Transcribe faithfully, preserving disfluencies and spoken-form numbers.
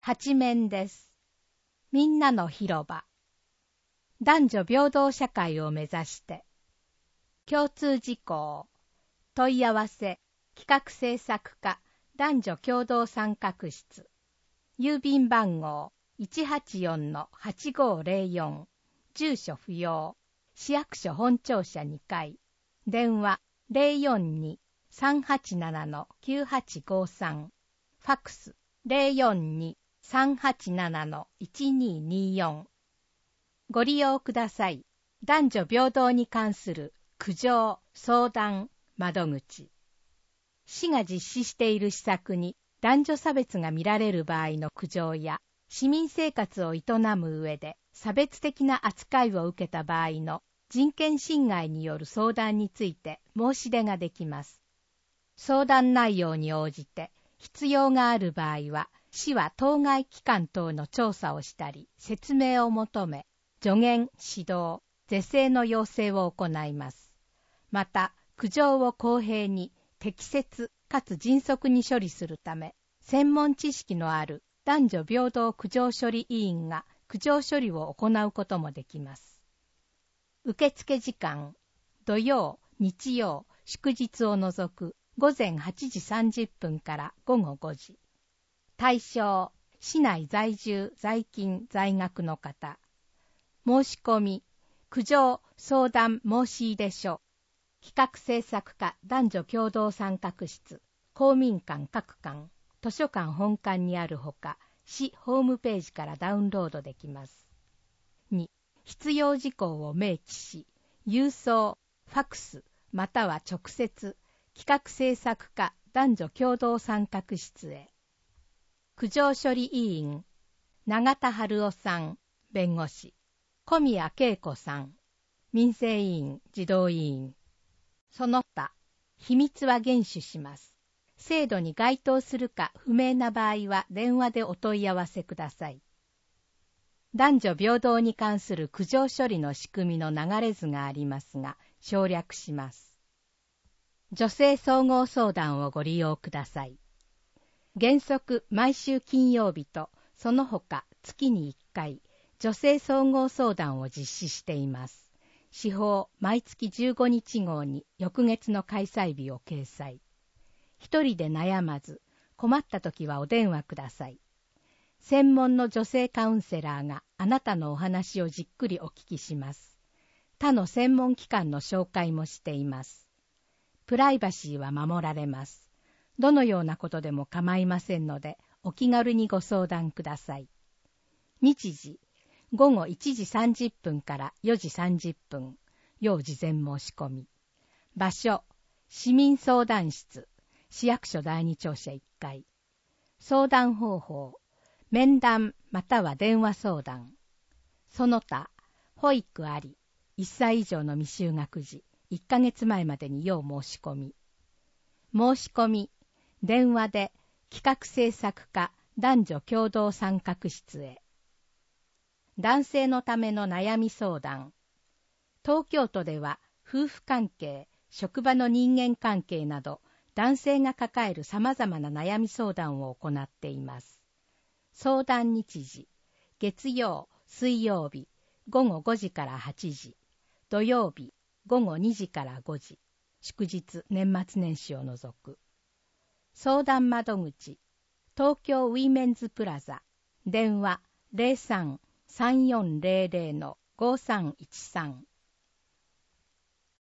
八面です。みんなの広場。男女平等社会を目指して。共通事項。問い合わせ。企画制作課男女共同参画室。郵便番号 いちはちよんのはちごーぜろよん。住所不要。市役所本庁舎にかい。電話 ゼロよんに さんはちななのきゅうはちごさん。ファックス ゼロよんに さんはちななのいちにーにーよん。ご利用ください。男女平等に関する苦情相談窓口。市が実施している施策に男女差別が見られる場合の苦情や、市民生活を営む上で差別的な扱いを受けた場合の人権侵害による相談について申し出ができます。相談内容に応じて必要がある場合は、市は当該機関等の調査をしたり、説明を求め、助言、指導、是正の要請を行います。また、苦情を公平に、適切かつ迅速に処理するため、専門知識のある男女平等苦情処理委員が苦情処理を行うこともできます。受付時間、土曜、日曜、祝日を除く午前はちじさんじゅっぷんから午後ごじ。対象、市内在住、在勤、在学の方。申し込み、苦情、相談申し入れ書。企画制作課男女共同参画室、公民館各館、図書館本館にあるほか、市ホームページからダウンロードできます。に、必要事項を明記し、郵送、ファクス、または直接、企画制作課男女共同参画室へ。苦情処理委員、永田春夫さん、弁護士、小宮恵子さん、民生委員、児童委員。その他、秘密は厳守します。制度に該当するか不明な場合は電話でお問い合わせください。男女平等に関する苦情処理の仕組みの流れ図がありますが、省略します。女性総合相談をご利用ください。原則毎週金曜日と、その他月にいっかい、女性総合相談を実施しています。市報毎月じゅうごにち号に翌月の開催日を掲載。一人で悩まず、困った時はお電話ください。専門の女性カウンセラーがあなたのお話をじっくりお聞きします。他の専門機関の紹介もしています。プライバシーは守られます。どのようなことでも構いませんので、お気軽にご相談ください。日時、午後いちじさんじゅっぷんからよじさんじゅっぷん、要事前申し込み。場所、市民相談室、市役所だいに庁舎いっかい。相談方法、面談または電話相談。その他、保育あり、いっさい以上の未就学児、いっかげつまえまでに要申し込み。申し込み、電話で企画制作課男女共同参画室へ。男性のための悩み相談。東京都では夫婦関係、職場の人間関係など男性が抱える様々な悩み相談を行っています。相談日時、月曜、水曜日、午後ごじからはちじ、土曜日、午後にじからごじ、祝日、年末年始を除く。相談窓口、東京ウィメンズプラザ、電話 ゼロさん さんよんゼロゼロ のごさんいちさん。